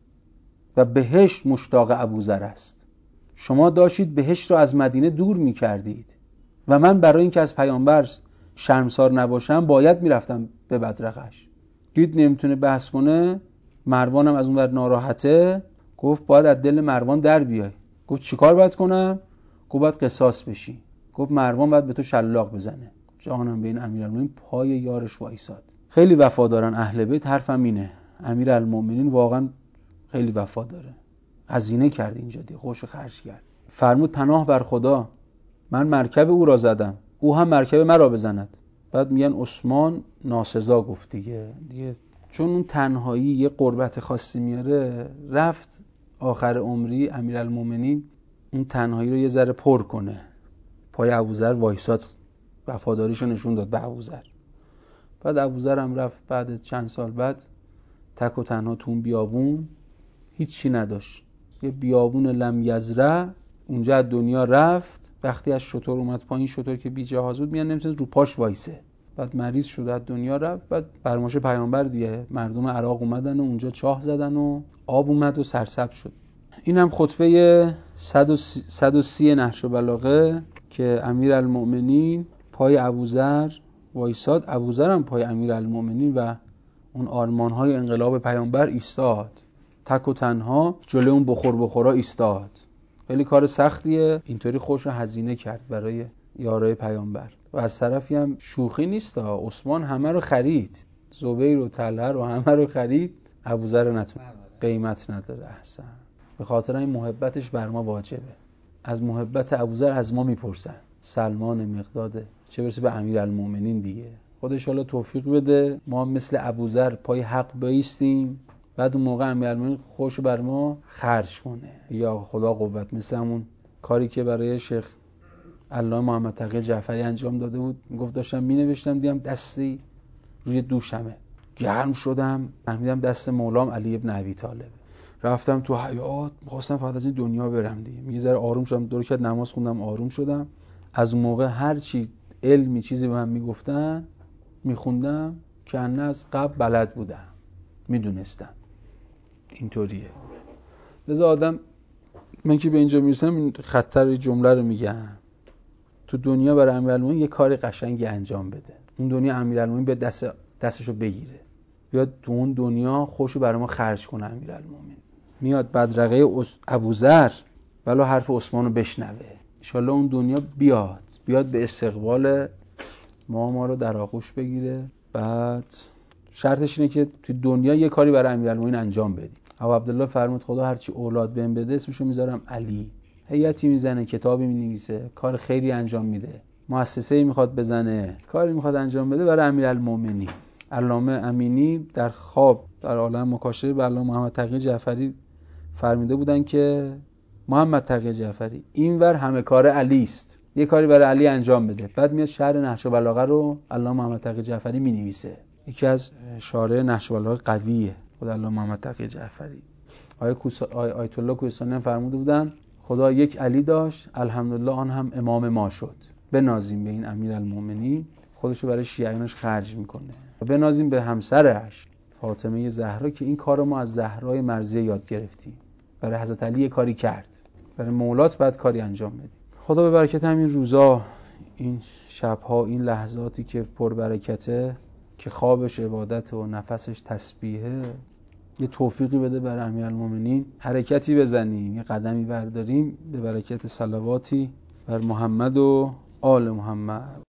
و بهشت مشتاق ابوذر است. شما داشتید بهشت رو از مدینه دور میکردید و من برای اینکه از پیامبر شرمسار نباشم باید میرفتم به بدرقش. دید نمیتونه بحث کنه، مروانم از اون ور ناراحته، گفت باید از دل مروان در بیای. گفت چیکار باید کنم؟ گفت باید قصاص بشی. گفت مروان باید به تو شلاق بزنه. جانم به این امیرالمومنین پای یارش وایساد. خیلی وفادارن اهل بیت. حرفم اینه امیرالمومنین واقعا خیلی وفاداره، هزینه کرد اینجا دیگه، خوش خرج کرد. فرمود پناه بر خدا، من مرکب او را زدم، او هم مرکب مرا بزند. بعد میگن عثمان ناسزا گفت دیگه دیگه چون اون تنهایی یه قربت خاصی میاره، رفت آخر عمری امیرالمومنین اون تنهایی رو یه ذره پر کنه، پای ابوذر وایساد، وفاداریشو نشون داد به ابوذر. بعد ابوذر هم رفت بعد چند سال بعد تک و تنها تو اون بیابون، هیچی نداشت، یه بیابون لم یزرع، اونجا از دنیا رفت. وقتی از شتر اومد پایین، شتر که بی جهاز بود میان نمیتونه رو پاش وایسه، بعد مریض شد از دنیا رفت. بعد فرمایش پیامبر دیگه مردم عراق اومدن و اونجا چاه زدن و آب اومد و سرسبز شد. اینم خطبه صد و سی نهج البلاغه که امیرالمومنین پای ابوذر وایساد، ابوذر هم پای امیرالمومنین و اون آرمان‌های انقلاب پیامبر ایستاد، تک و تنها جلوی اون بخور بخورا ایستاد. خیلی کار سختیه، اینطوری خوش هزینه کرد برای یارای پیامبر. و از طرفی هم شوخی نیست، عثمان همه رو خرید، زبیر و طلحه رو همه رو خرید، ابوذر نتون قیمت نداره. احسن، به خاطر این محبتش بر ما واجبه. از محبت ابوذر از ما میپرسن، سلمان مقداده، چه برسه به امیرالمومنین دیگه. خدا ان شاءالله توفیق بده ما مثل ابوذر پای حق بایستیم، بعد اون موقع امیرالمومنین خوش بر ما خرج کنه. یا خدا قوت، مثل همون کاری که برای شیخ علامه محمد تقی جعفری انجام داده بود. میگفت داشتم مینوشتم دیدم دستی روی دوشمه، گرم شدم، فهمیدم دست مولام علی ابن ابی طالب. رفتم تو حیاط، می‌خواستم فقط از این دنیا برم دیگه. یه ذره آروم شدم، دو رکعت نماز خوندم، آروم شدم. از اون موقع هر چی علمی چیزی به من میگفتن میخوندم که انا از قبل بلد بودم، میدونستم اینطوریه. لذا آدم، من که به اینجا میرسم این خطر جمله رو میگم، تو دنیا برای امیرالمومنین یه کار قشنگی انجام بده، اون دنیا امیرالمومنین به دست دستشو بگیره، بیاد تو اون دنیا خوشو برای ما خرج کنه. امیرالمومنین میاد بدرقه ابوذر ولو حرف عثمانو بشنوه، ان شاءالله اون دنیا بیاد بیاد به استقبال ما ما رو در آغوش بگیره. بعد شرطش اینه که تو دنیا یه کاری برای امیرالمومنین انجام بدی. ابو عبدالله فرمود خدا هرچی اولاد بهم بده اسمشو میذارم علی. هیئتی میزنه، کتابی مینویسه، کار خیری انجام میده، مؤسسه‌ای میخواد بزنه، کاری میخواد انجام بده برای امیرالمومنین. علامه امینی در خواب در عالم مکاشفه به علامه محمد تقی جعفری فرمیده بودن که محمد تقی جعفری اینور همه کار علی است، یه کاری برای علی انجام بده. بعد میاد شرح نهج البلاغه رو علامه محمد تقی جعفری مینویسه، یکی از شارح نهج البلاغه قویه خود علامه محمد تقی جعفری. آیه کوسا... آیه آیت الله کوهستانی هم فرموده بودن خدا یک علی داشت، الحمدلله آن هم امام ما شد. بنازیم به این امیرالمومنین، خودشو برای شیعیانش خرج میکنه. و بنازیم به همسرش فاطمه زهرا که این کارو ما از زهرای مرضیه یاد گرفتیم، برای حضرت علی کاری کرد، برای مولات بعد کاری انجام بدیم. خدا به برکت همین روزا، این شبها، این لحظاتی که پر برکته، که خوابش عبادت و نفسش تسبیحه، یه توفیقی بده برای امیرالمومنین، حرکتی بزنیم، یه قدمی برداریم به برکت صلواتی بر محمد و آل محمد.